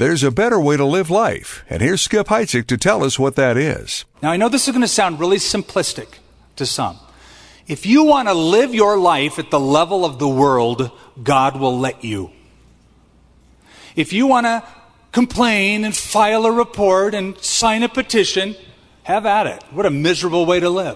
There's a better way to live life, and here's Skip Heitzig to tell us what that is. Now, I know this is going to sound really simplistic to some. If you want to live your life at the level of the world, God will let you. If you want to complain and file a report and sign a petition, have at it. What a miserable way to live.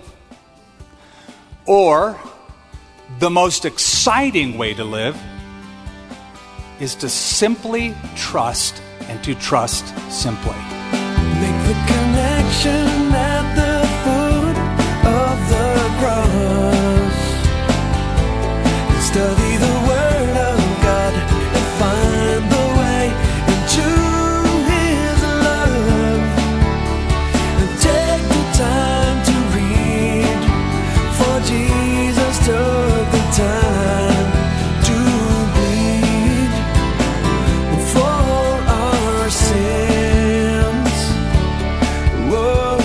Or, the most exciting way to live is to simply trust and to trust simply. Make the connection at the foot of the cross. Study the Word of God and find the way into His love. And take the time to read, for Jesus took the time to bleed for our sins. Whoa,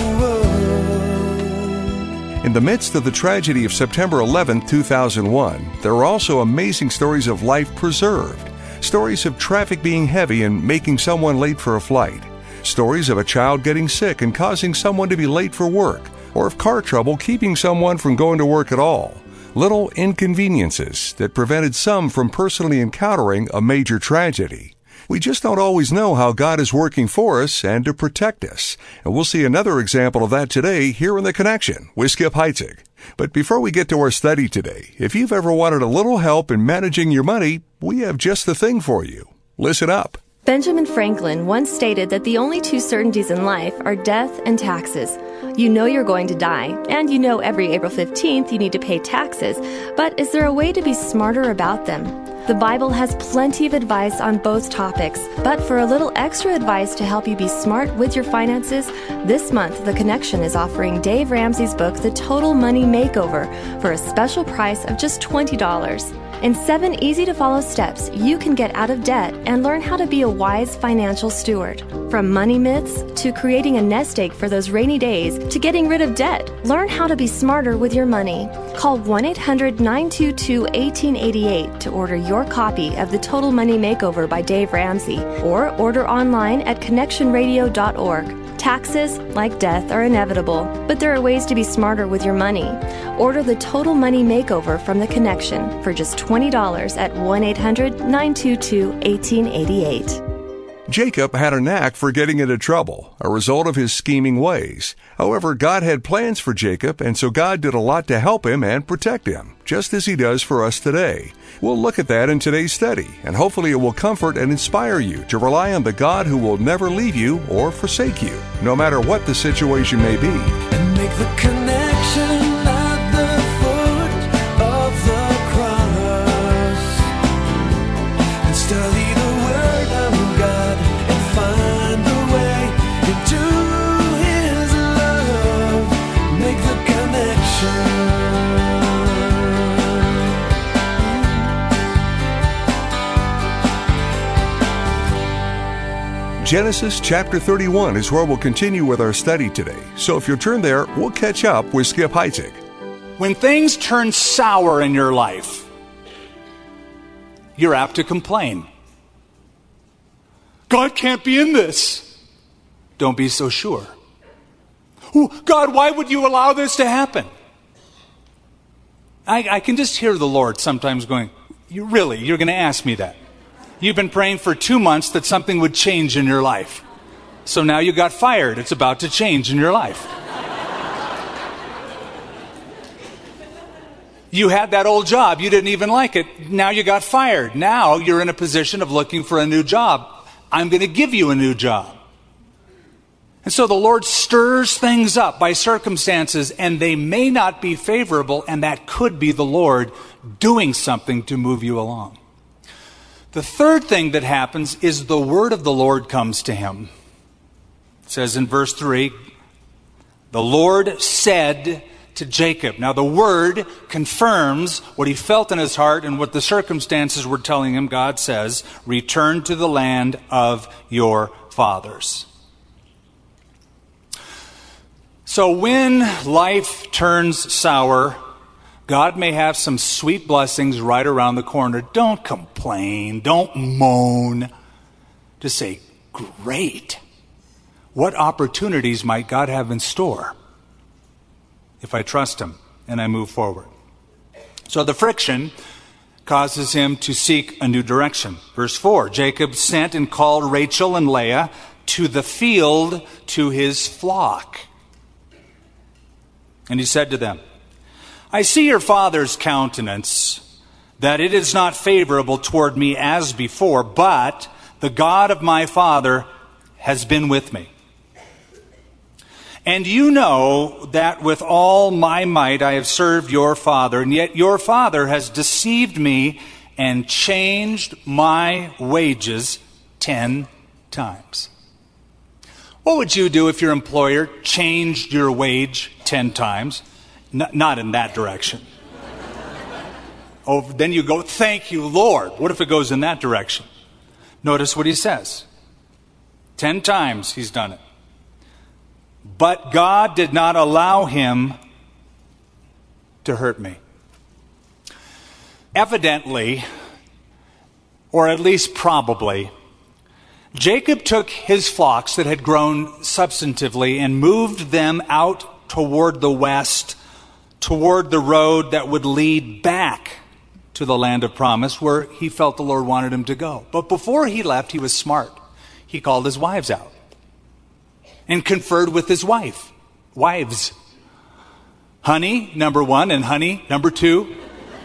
whoa. In the midst of the tragedy of September 11, 2001, there are also amazing stories of life preserved. Stories of traffic being heavy and making someone late for a flight. Stories of a child getting sick and causing someone to be late for work, or of car trouble keeping someone from going to work at all. Little inconveniences that prevented some from personally encountering a major tragedy. We just don't always know how God is working for us and to protect us. And we'll see another example of that today here in The Connection with Skip Heitzig. But before we get to our study today, if you've ever wanted a little help in managing your money, we have just the thing for you. Listen up. Benjamin Franklin once stated that the only two certainties in life are death and taxes. You know you're going to die, and you know every April 15th you need to pay taxes, but is there a way to be smarter about them? The Bible has plenty of advice on both topics, but for a little extra advice to help you be smart with your finances, this month The Connection is offering Dave Ramsey's book, The Total Money Makeover, for a special price of just $20. In 7 easy-to-follow steps, you can get out of debt and learn how to be a wise financial steward. From money myths to creating a nest egg for those rainy days to getting rid of debt, learn how to be smarter with your money. Call 1-800-922-1888 to order your copy of The Total Money Makeover by Dave Ramsey, or order online at connectionradio.org. Taxes, like death, are inevitable, but there are ways to be smarter with your money. Order The Total Money Makeover from The Connection for just $20 at 1-800-922-1888. Jacob had a knack for getting into trouble, a result of his scheming ways. However, God had plans for Jacob, and so God did a lot to help him and protect him, just as He does for us today. We'll look at that in today's study, and hopefully it will comfort and inspire you to rely on the God who will never leave you or forsake you, no matter what the situation may be. And make the connection at the foot of the cross. And study the Word of God and find the way into His love. Make the connection. Genesis chapter 31 is where we'll continue with our study today. So if you'll turn there, we'll catch up with Skip Heitzig. When things turn sour in your life, you're apt to complain. God can't be in this. Don't be so sure. Oh, God, why would you allow this to happen? I can just hear the Lord sometimes going, you're going to ask me that? You've been praying for 2 months that something would change in your life. So now you got fired. It's about to change in your life. You had that old job. You didn't even like it. Now you got fired. Now you're in a position of looking for a new job. I'm going to give you a new job. And so the Lord stirs things up by circumstances, and they may not be favorable, and that could be the Lord doing something to move you along. The third thing that happens is the word of the Lord comes to him. It says in verse 3, the Lord said to Jacob. Now the word confirms what he felt in his heart and what the circumstances were telling him. God says, return to the land of your fathers. So when life turns sour, God may have some sweet blessings right around the corner. Don't complain. Don't moan. Just say, great. What opportunities might God have in store if I trust him and I move forward? So the friction causes him to seek a new direction. Verse 4, Jacob sent and called Rachel and Leah to the field to his flock. And he said to them, I see your father's countenance, that it is not favorable toward me as before, but the God of my father has been with me. And you know that with all my might I have served your father, and yet your father has deceived me and changed my wages 10 times. What would you do if your employer changed your wage 10 times? Not in that direction. Oh, then you go, thank you, Lord. What if it goes in that direction? Notice what he says. 10 times he's done it. But God did not allow him to hurt me. Evidently, or at least probably, Jacob took his flocks that had grown substantively and moved them out toward the west, toward the road that would lead back to the land of promise where he felt the Lord wanted him to go. But before he left, he was smart. He called his wives out and conferred with his wives. Honey, number 1, and honey, number 2.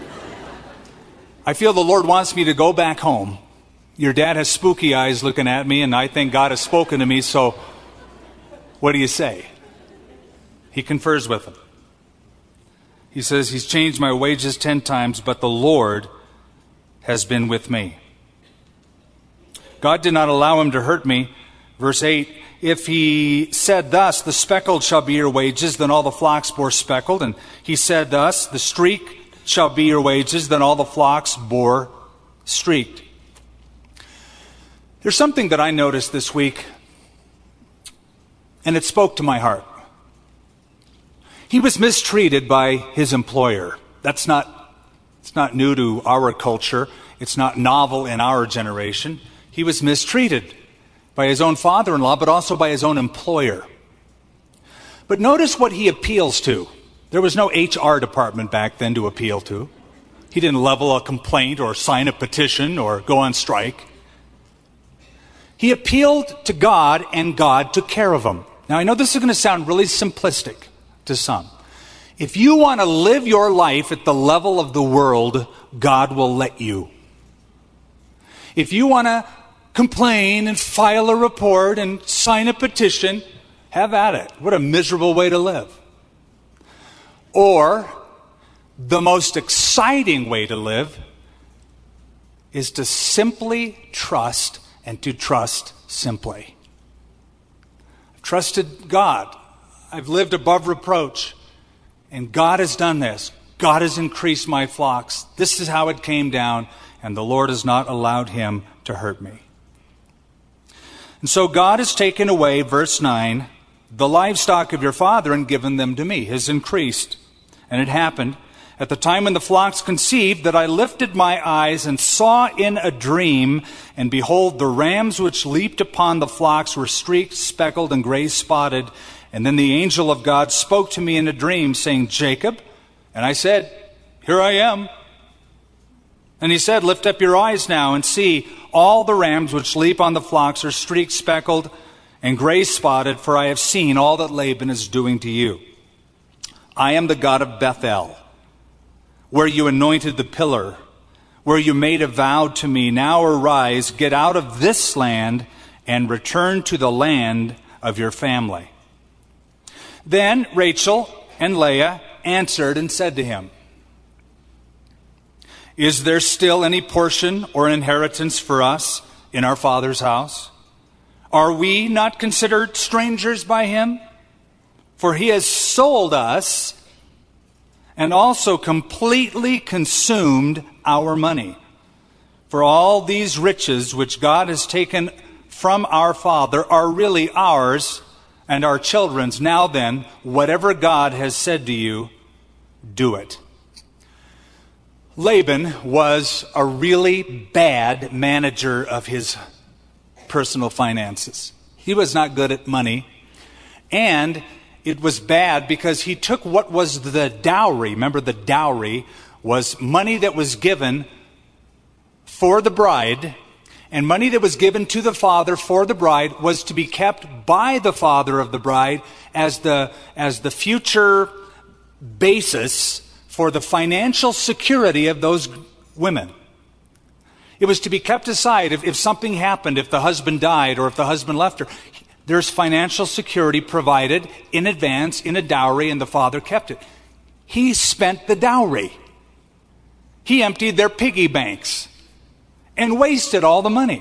I feel the Lord wants me to go back home. Your dad has spooky eyes looking at me, and I think God has spoken to me, so what do you say? He confers with them. He says, he's changed my wages 10 times, but the Lord has been with me. God did not allow him to hurt me. Verse 8, if he said thus, the speckled shall be your wages, then all the flocks bore speckled. And he said thus, the streak shall be your wages, then all the flocks bore streaked. There's something that I noticed this week, and it spoke to my heart. He was mistreated by his employer. It's not new to our culture. It's not novel in our generation. He was mistreated by his own father-in-law, but also by his own employer. But notice what he appeals to. There was no HR department back then to appeal to. He didn't level a complaint or sign a petition or go on strike. He appealed to God, and God took care of him. Now, I know this is going to sound really simplistic to some. If you want to live your life at the level of the world, God will let you. If you want to complain and file a report and sign a petition, have at it. What a miserable way to live. Or, the most exciting way to live is to simply trust and to trust simply. I've trusted God. I've lived above reproach. And God has done this. God has increased my flocks. This is how it came down. And the Lord has not allowed him to hurt me. And so God has taken away, verse 9, the livestock of your father and given them to me. Has increased. And it happened at the time when the flocks conceived that I lifted my eyes and saw in a dream, and behold, the rams which leaped upon the flocks were streaked, speckled, and gray spotted. And then the angel of God spoke to me in a dream, saying, Jacob. And I said, here I am. And he said, lift up your eyes now and see, all the rams which leap on the flocks are streaked, speckled, and gray spotted, for I have seen all that Laban is doing to you. I am the God of Bethel, where you anointed the pillar, where you made a vow to me. Now arise, get out of this land, and return to the land of your family. Then Rachel and Leah answered and said to him, is there still any portion or inheritance for us in our father's house? Are we not considered strangers by him? For he has sold us and also completely consumed our money. For all these riches which God has taken from our father are really ours and our children's. Now then, whatever God has said to you, do it. Laban was a really bad manager of his personal finances. He was not good at money. And it was bad because he took what was the dowry. Remember, the dowry was money that was given for the bride, and money that was given to the father for the bride was to be kept by the father of the bride as the future basis for the financial security of those women. It was to be kept aside if something happened, if the husband died or if the husband left her. There's financial security provided in advance in a dowry, and the father kept it. He spent the dowry. He emptied their piggy banks and wasted all the money.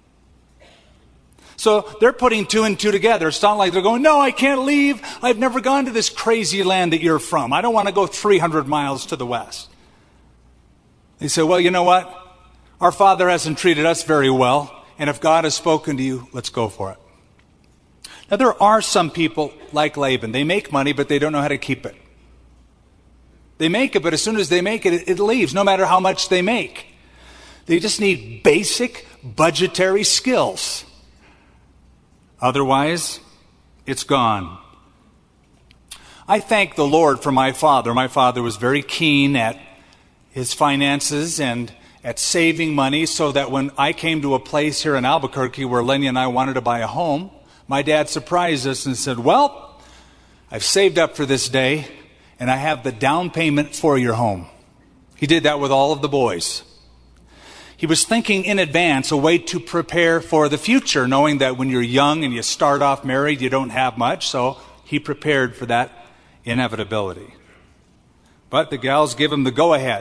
So they're putting two and two together. It's not like they're going, no, I can't leave. I've never gone to this crazy land that you're from. I don't want to go 300 miles to the west. They say, well, you know what? Our father hasn't treated us very well, and if God has spoken to you, let's go for it. Now, there are some people like Laban. They make money, but they don't know how to keep it. They make it, but as soon as they make it, it leaves, no matter how much they make. They just need basic budgetary skills. Otherwise, it's gone. I thank the Lord for my father. My father was very keen at his finances and at saving money, so that when I came to a place here in Albuquerque where Lenny and I wanted to buy a home, my dad surprised us and said, well, I've saved up for this day, and I have the down payment for your home. He did that with all of the boys. He was thinking in advance, a way to prepare for the future, knowing that when you're young and you start off married, you don't have much, so he prepared for that inevitability. But the gals give him the go-ahead.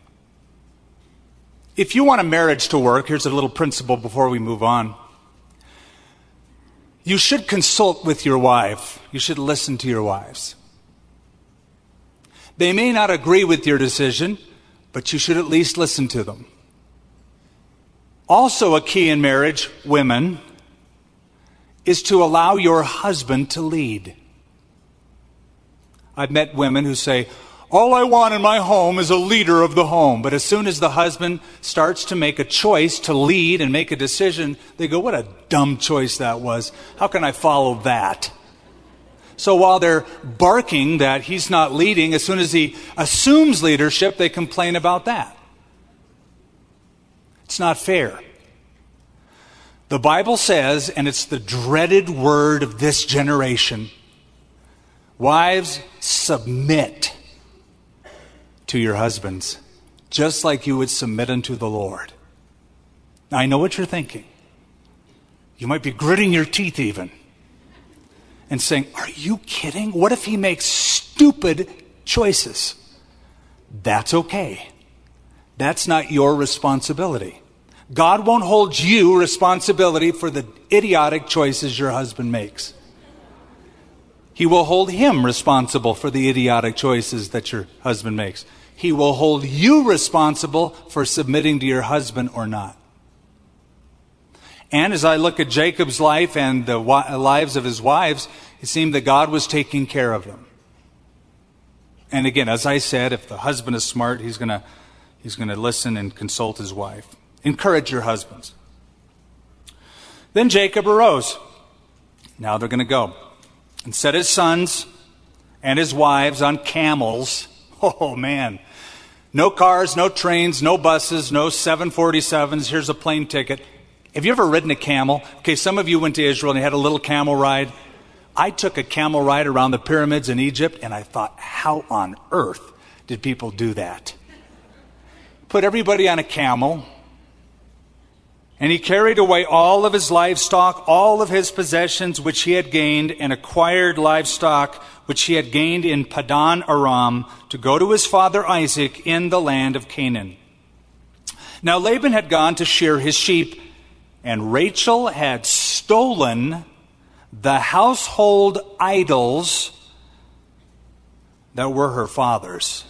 If you want a marriage to work, here's a little principle before we move on. You should consult with your wife. You should listen to your wives. They may not agree with your decision, but you should at least listen to them. Also, a key in marriage, women, is to allow your husband to lead. I've met women who say, all I want in my home is a leader of the home. But as soon as the husband starts to make a choice to lead and make a decision, they go, what a dumb choice that was. How can I follow that? So while they're barking that he's not leading, as soon as he assumes leadership, they complain about that. It's not fair. The Bible says, and it's the dreaded word of this generation, wives, submit to your husbands, just like you would submit unto the Lord. Now, I know what you're thinking. You might be gritting your teeth even and saying, are you kidding? What if he makes stupid choices? That's okay. That's not your responsibility. God won't hold you responsibility for the idiotic choices your husband makes. He will hold him responsible for the idiotic choices that your husband makes. He will hold you responsible for submitting to your husband or not. And as I look at Jacob's life and the lives of his wives, it seemed that God was taking care of them. And again, as I said, if the husband is smart, he's going to listen and consult his wife. Encourage your husbands. Then Jacob arose. Now they're going to go. And set his sons and his wives on camels. Oh, man. No cars, no trains, no buses, no 747s. Here's a plane ticket. Have you ever ridden a camel? Okay, some of you went to Israel and had a little camel ride. I took a camel ride around the pyramids in Egypt, and I thought, how on earth did people do that? Put everybody on a camel, and he carried away all of his livestock, all of his possessions which he had gained, and acquired livestock which he had gained in Paddan Aram, to go to his father Isaac in the land of Canaan. Now Laban had gone to shear his sheep, and Rachel had stolen the household idols that were her father's.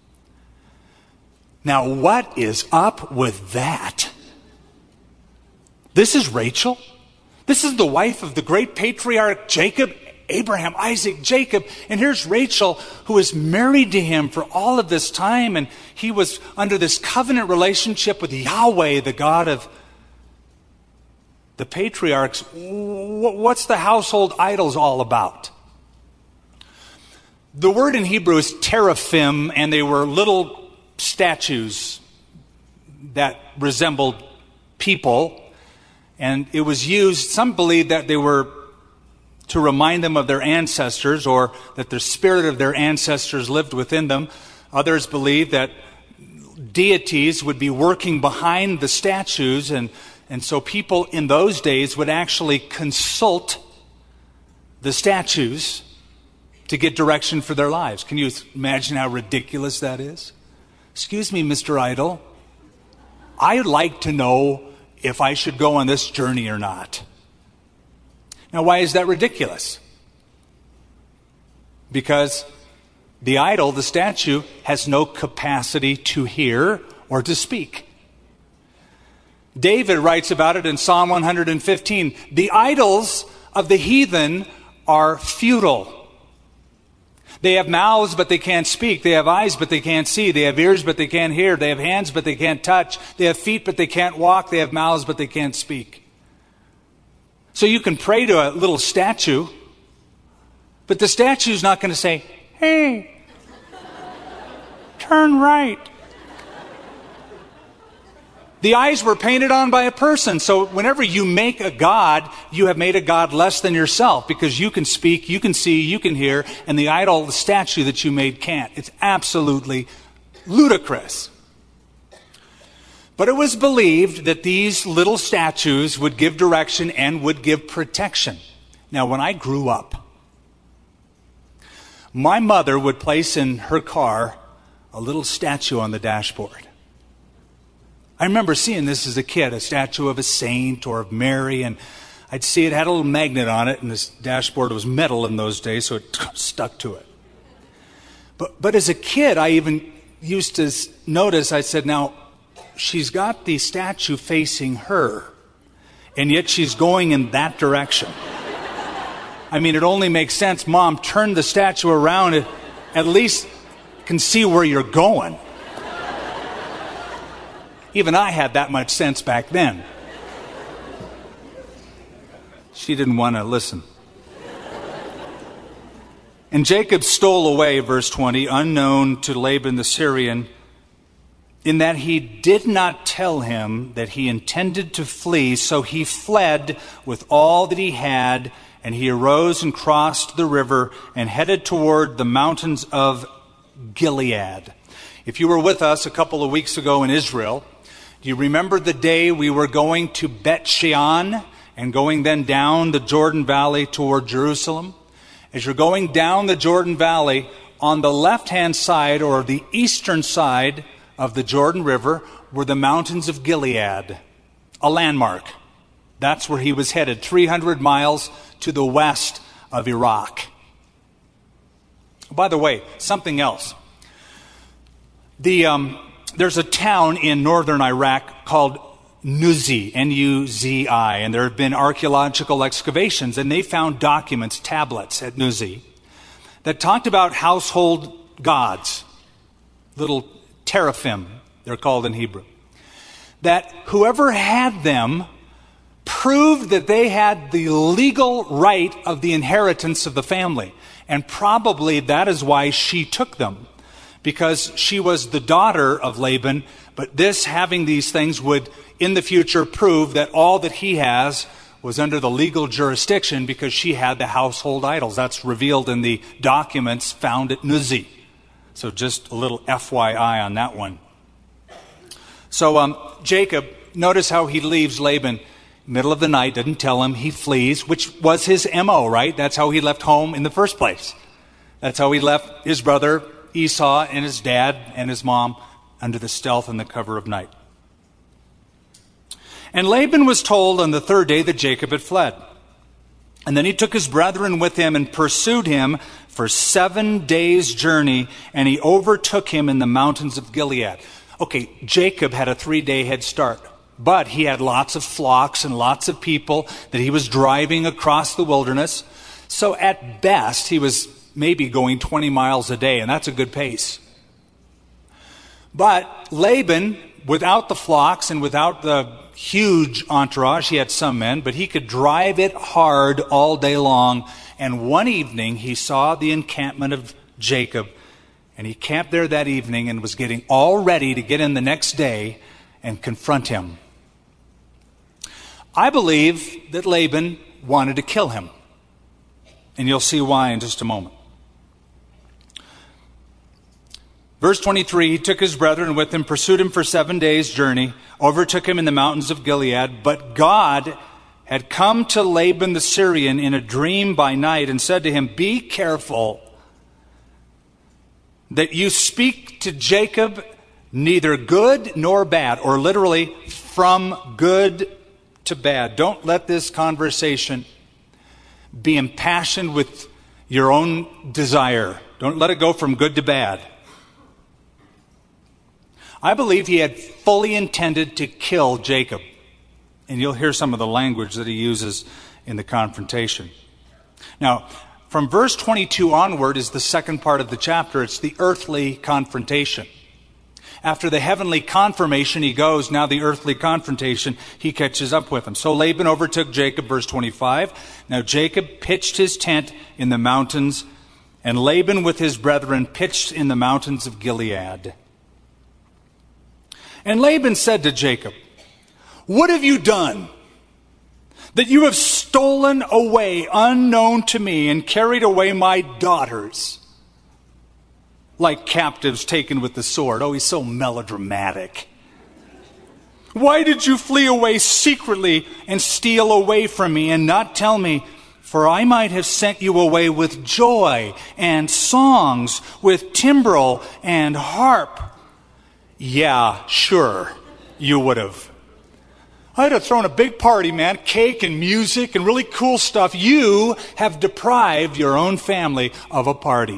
Now what is up with that? This is Rachel. This is the wife of the great patriarch Jacob, Abraham, Isaac, Jacob. And here's Rachel, who is married to him for all of this time. And he was under this covenant relationship with Yahweh, the God of the patriarchs, what's the household idols all about? The word in Hebrew is teraphim, and they were little statues that resembled people. And it was used, some believe that they were to remind them of their ancestors, or that the spirit of their ancestors lived within them. Others believe that deities would be working behind the statues, and so people in those days would actually consult the statues to get direction for their lives. Can you imagine how ridiculous that is? Excuse me, Mr. Idol. I'd like to know if I should go on this journey or not. Now, why is that ridiculous? Because the idol, the statue, has no capacity to hear or to speak. David writes about it in Psalm 115. The idols of the heathen are futile. They have mouths, but they can't speak. They have eyes, but they can't see. They have ears, but they can't hear. They have hands, but they can't touch. They have feet, but they can't walk. They have mouths, but they can't speak. So you can pray to a little statue, but the statue's not going to say, hey, turn right. The eyes were painted on by a person. So whenever you make a god, you have made a god less than yourself, because you can speak, you can see, you can hear, and the idol, the statue that you made, can't. It's absolutely ludicrous. But it was believed that these little statues would give direction and would give protection. Now, when I grew up, my mother would place in her car a little statue on the dashboard. I remember seeing this as a kid, a statue of a saint or of Mary, and I'd see it had a little magnet on it, and this dashboard was metal in those days, so it stuck to it. But as a kid, I even used to notice, I said, now, she's got the statue facing her, and yet she's going in that direction. I mean, it only makes sense. Mom, turn the statue around, at least can see where you're going. Even I had that much sense back then. She didn't want to listen. And Jacob stole away, verse 20, unknown to Laban the Syrian, in that he did not tell him that he intended to flee, so he fled with all that he had, and he arose and crossed the river and headed toward the mountains of Gilead. If you were with us a couple of weeks ago in Israel, do you remember the day we were going to Bet Shean and going then down the Jordan Valley toward Jerusalem? As you're going down the Jordan Valley, on the left-hand side or the eastern side of the Jordan River were the mountains of Gilead, a landmark. That's where he was headed, 300 miles to the west of Iraq. By the way, something else. There's a town in northern Iraq called Nuzi, N-U-Z-I, and there have been archaeological excavations, and they found documents, tablets at Nuzi, that talked about household gods, little teraphim, they're called in Hebrew, that whoever had them proved that they had the legal right of the inheritance of the family, and probably that is why she took them. Because she was the daughter of Laban, but having these things would, in the future, prove that all that he has was under the legal jurisdiction because she had the household idols. That's revealed in the documents found at Nuzi. So just a little FYI on that one. So Jacob, notice how he leaves Laban middle of the night, doesn't tell him, he flees, which was his MO, right? That's how he left home in the first place. That's how he left his brother Esau and his dad and his mom under the stealth and the cover of night. And Laban was told on the third day that Jacob had fled. And then he took his brethren with him and pursued him for 7 days' journey, and he overtook him in the mountains of Gilead. Okay, Jacob had a 3-day head start, but he had lots of flocks and lots of people that he was driving across the wilderness. So at best, he was maybe going 20 miles a day, and that's a good pace. But Laban without the flocks and without the huge entourage, he had some men, but he could drive it hard all day long. And one evening he saw the encampment of Jacob, and he camped there that evening and was getting all ready to get in the next day and confront him. I believe that Laban wanted to kill him, and you'll see why in just a moment. Verse 23, he took his brethren with him, pursued him for 7 days' journey, overtook him in the mountains of Gilead. But God had come to Laban the Syrian in a dream by night and said to him, "Be careful that you speak to Jacob neither good nor bad," or literally, from good to bad. Don't let this conversation be impassioned with your own desire. Don't let it go from good to bad. I believe he had fully intended to kill Jacob. And you'll hear some of the language that he uses in the confrontation. Now, from verse 22 onward is the second part of the chapter. It's the earthly confrontation. After the heavenly confirmation, he goes. Now the earthly confrontation, he catches up with him. So Laban overtook Jacob, verse 25. Now Jacob pitched his tent in the mountains, and Laban with his brethren pitched in the mountains of Gilead. And Laban said to Jacob, "What have you done, that you have stolen away unknown to me and carried away my daughters like captives taken with the sword?" Oh, he's so melodramatic. "Why did you flee away secretly and steal away from me and not tell me? For I might have sent you away with joy and songs, with timbrel and harp." Yeah, sure, you would have. I'd have thrown a big party, man, cake and music and really cool stuff. You have deprived your own family of a party.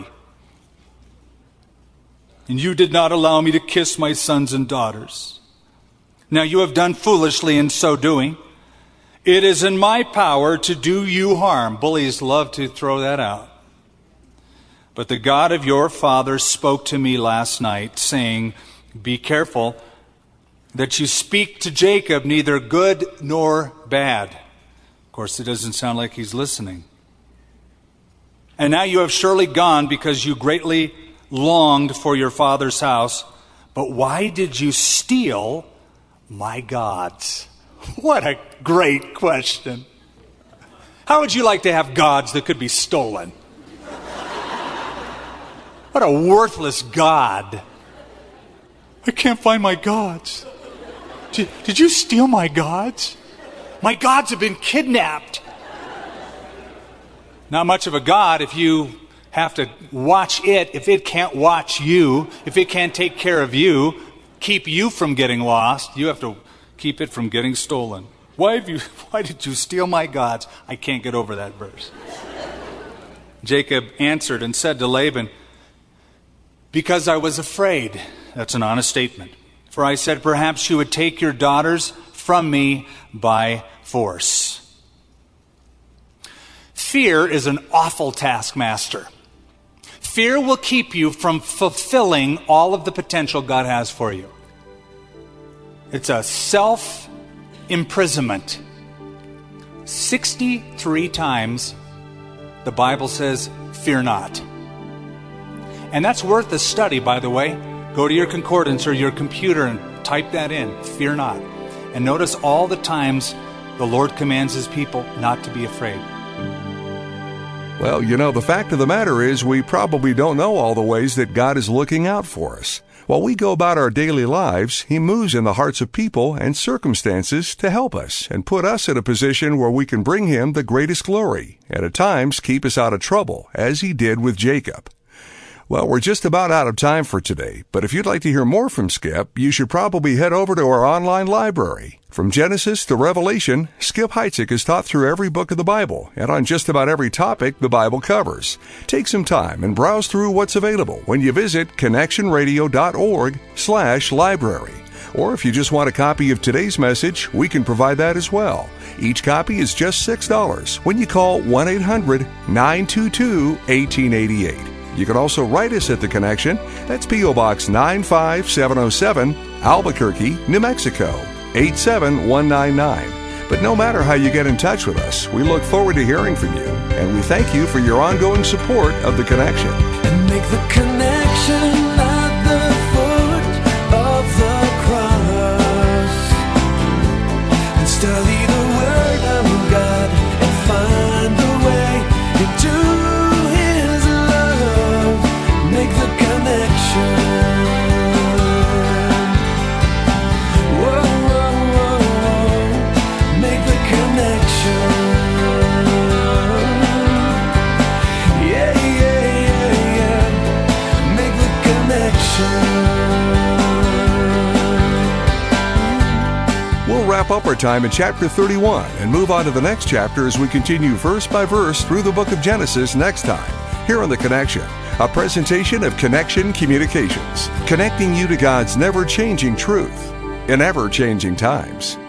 And you did not allow me to kiss my sons and daughters. Now you have done foolishly in so doing. It is in my power to do you harm. Bullies love to throw that out. But the God of your father spoke to me last night, saying, "Be careful that you speak to Jacob neither good nor bad." Of course, it doesn't sound like he's listening. "And now you have surely gone because you greatly longed for your father's house. But why did you steal my gods?" What a great question. How would you like to have gods that could be stolen? What a worthless God. "I can't find my gods." Did you steal my gods? My gods have been kidnapped. Not much of a God if you have to watch it, if it can't watch you, if it can't take care of you, keep you from getting lost. You have to keep it from getting stolen. Why did you steal my gods? I can't get over that verse. Jacob answered and said to Laban, "Because I was afraid." That's an honest statement. "For I said, perhaps you would take your daughters from me by force." Fear is an awful taskmaster. Fear will keep you from fulfilling all of the potential God has for you. It's a self-imprisonment. 63 times the Bible says, "Fear not." And that's worth a study, by the way. Go to your concordance or your computer and type that in, "Fear not." And notice all the times the Lord commands his people not to be afraid. Well, the fact of the matter is we probably don't know all the ways that God is looking out for us. While we go about our daily lives, he moves in the hearts of people and circumstances to help us and put us in a position where we can bring him the greatest glory, and at times keep us out of trouble, as he did with Jacob. Well, we're just about out of time for today, but if you'd like to hear more from Skip, you should probably head over to our online library. From Genesis to Revelation, Skip Heitzig has taught through every book of the Bible and on just about every topic the Bible covers. Take some time and browse through what's available when you visit connectionradio.org/library. Or if you just want a copy of today's message, we can provide that as well. Each copy is just $6 when you call 1-800-922-1888. You can also write us at The Connection. That's P.O. Box 95707, Albuquerque, New Mexico, 87199. But no matter how you get in touch with us, we look forward to hearing from you, and we thank you for your ongoing support of The Connection. And make the connection at the foot of the cross, and study the Word of God, and find the way into His love. Make the connection. Whoa, whoa, whoa, whoa. Make the connection. Yeah, yeah, yeah, yeah. Make the connection. We'll wrap up our time in chapter 31 and move on to the next chapter as we continue verse by verse through the book of Genesis next time, here on The Connection, a presentation of Connection Communications, connecting you to God's never-changing truth in ever-changing times.